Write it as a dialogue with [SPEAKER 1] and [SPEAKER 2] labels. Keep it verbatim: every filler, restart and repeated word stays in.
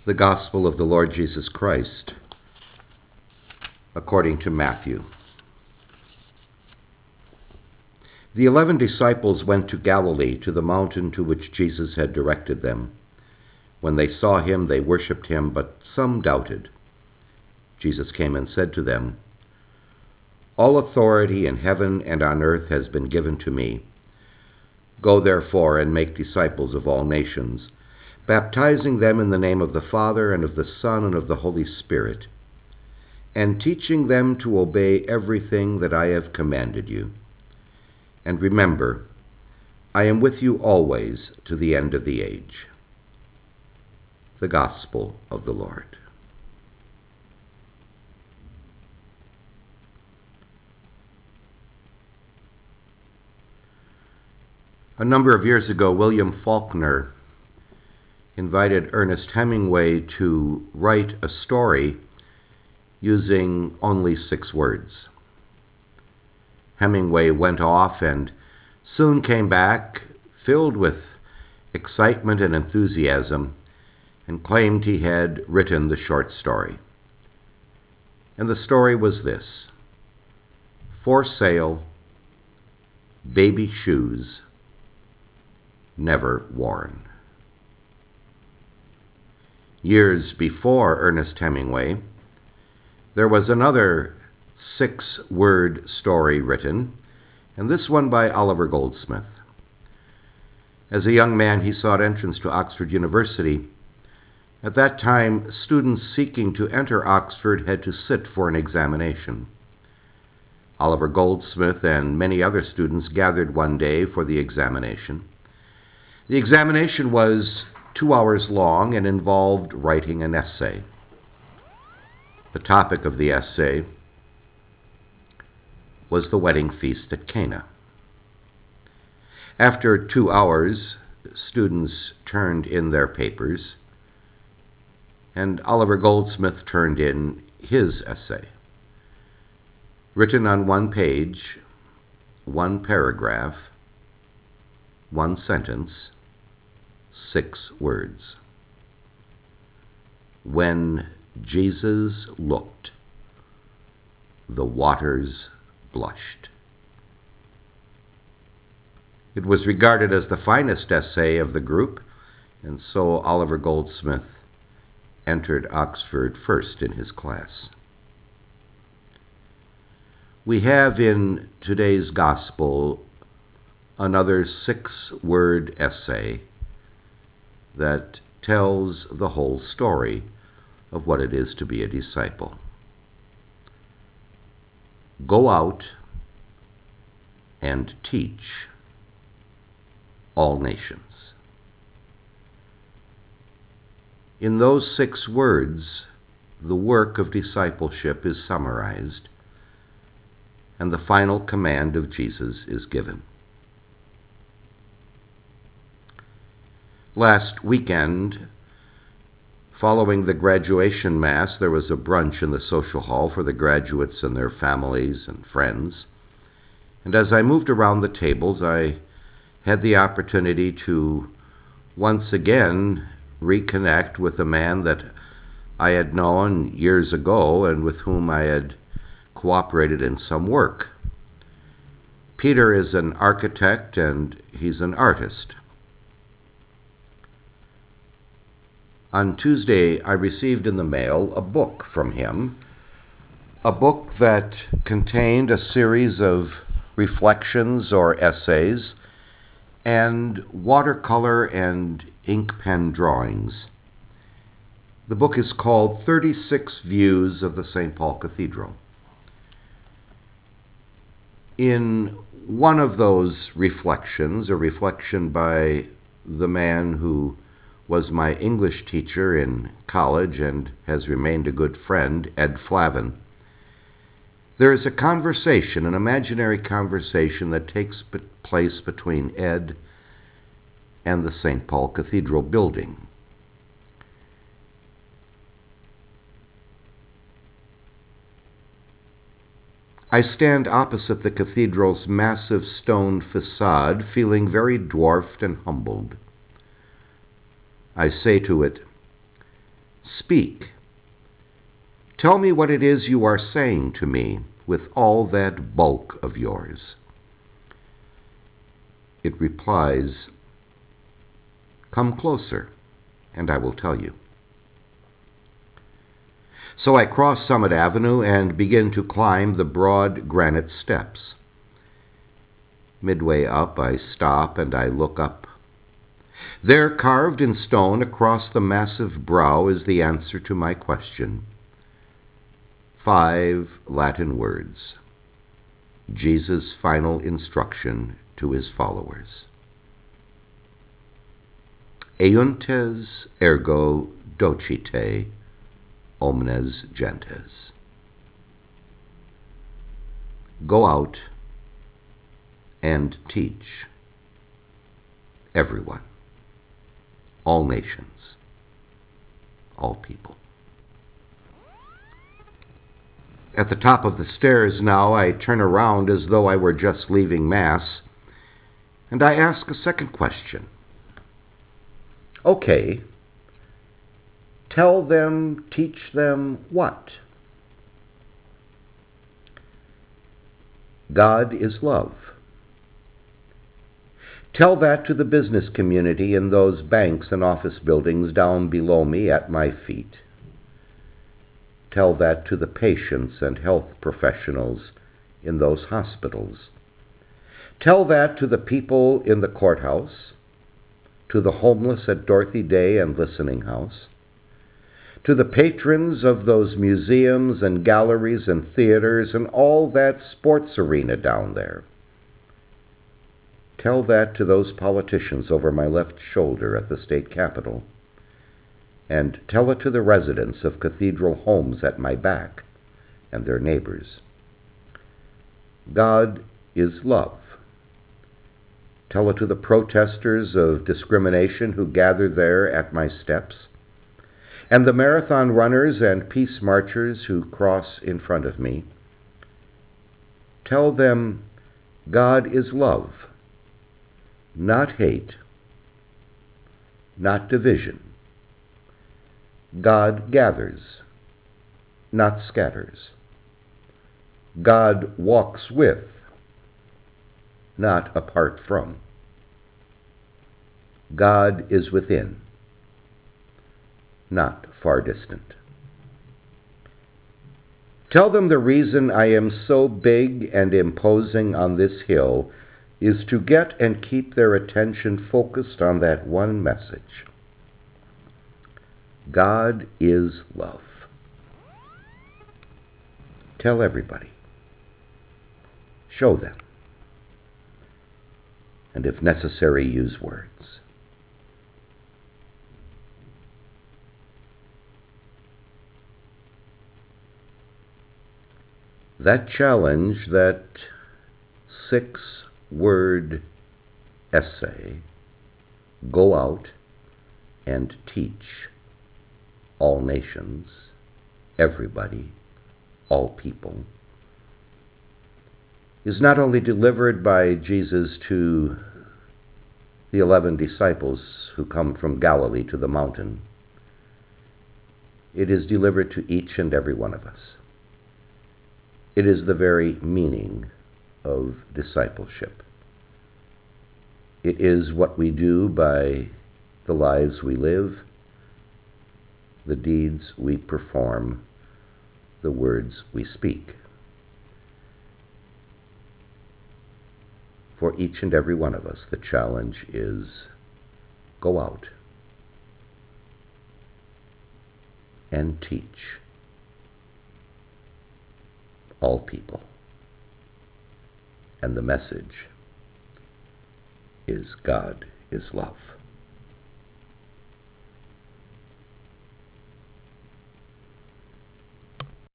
[SPEAKER 1] The Gospel of the Lord Jesus Christ, according to Matthew. The eleven disciples went to Galilee, to the mountain to which Jesus had directed them. When they saw him, they worshipped him, but some doubted. Jesus came and said to them, "All authority in heaven and on earth has been given to me. Go therefore and make disciples of all nations, baptizing them in the name of the Father and of the Son and of the Holy Spirit, and teaching them to obey everything that I have commanded you. And remember, I am with you always to the end of the age." The Gospel of the Lord. A number of years ago, William Faulkner invited Ernest Hemingway to write a story using only six words. Hemingway went off and soon came back, filled with excitement and enthusiasm, and claimed he had written the short story. And the story was this: for sale, baby shoes, never worn. Years before Ernest Hemingway, there was another six-word story written, and this one by Oliver Goldsmith. As a young man, he sought entrance to Oxford University. At that time, students seeking to enter Oxford had to sit for an examination. Oliver Goldsmith and many other students gathered one day for the examination. The examination was two hours long and involved writing an essay. The topic of the essay was the wedding feast at Cana. After two hours, students turned in their papers, and Oliver Goldsmith turned in his essay. Written on one page, one paragraph, one sentence, six words. When Jesus looked, the waters blushed. It was regarded as the finest essay of the group, and so Oliver Goldsmith entered Oxford first in his class. We have in today's Gospel another six-word essay that tells the whole story of what it is to be a disciple. Go out and teach all nations. In those six words, the work of discipleship is summarized, and the final command of Jesus is given. Last weekend, following the graduation mass, there was a brunch in the social hall for the graduates and their families and friends. And as I moved around the tables, I had the opportunity to once again reconnect with a man that I had known years ago and with whom I had cooperated in some work. Peter is an architect and he's an artist. On Tuesday, I received in the mail a book from him, a book that contained a series of reflections or essays and watercolor and ink pen drawings. The book is called thirty-six Views of the Saint Paul Cathedral. In one of those reflections, a reflection by the man who was my English teacher in college and has remained a good friend, Ed Flavin, there is a conversation, an imaginary conversation that takes place between Ed and the Saint Paul Cathedral building. I stand opposite the cathedral's massive stone facade, feeling very dwarfed and humbled. I say to it, Speak. Tell me what it is you are saying to me with all that bulk of yours. It replies, Come closer, and I will tell you. So I cross Summit Avenue and begin to climb the broad granite steps. Midway up, I stop and I look up. There, carved in stone across the massive brow, is the answer to my question. Five Latin words. Jesus' final instruction to his followers. Euntes ergo docite omnes gentes. Go out and teach everyone, all nations, all people. At the top of the stairs now, I turn around as though I were just leaving Mass, and I ask a second question. Okay, tell them, teach them what? God is love. Tell that to the business community in those banks and office buildings down below me at my feet. Tell that to the patients and health professionals in those hospitals. Tell that to the people in the courthouse, to the homeless at Dorothy Day and Listening House, to the patrons of those museums and galleries and theaters and all that sports arena down there. Tell that to those politicians over my left shoulder at the state capitol. And tell it to the residents of cathedral homes at my back and their neighbors. God is love. Tell it to the protesters of discrimination who gather there at my steps, and the marathon runners and peace marchers who cross in front of me. Tell them God is love, not hate, not division. God gathers, not scatters. God walks with, not apart from. God is within, not far distant. Tell them the reason I am so big and imposing on this hill is to get and keep their attention focused on that one message. God is love. Tell everybody. Show them. And if necessary, use words. That challenge, that six-word essay, go out and teach all nations, everybody, all people, is not only delivered by Jesus to the eleven disciples who come from Galilee to the mountain, it is delivered to each and every one of us. It is the very meaning of discipleship. It is what we do by the lives we live, the deeds we perform, the words we speak. For each and every one of us, the challenge is go out and teach all people. And the message is God is love.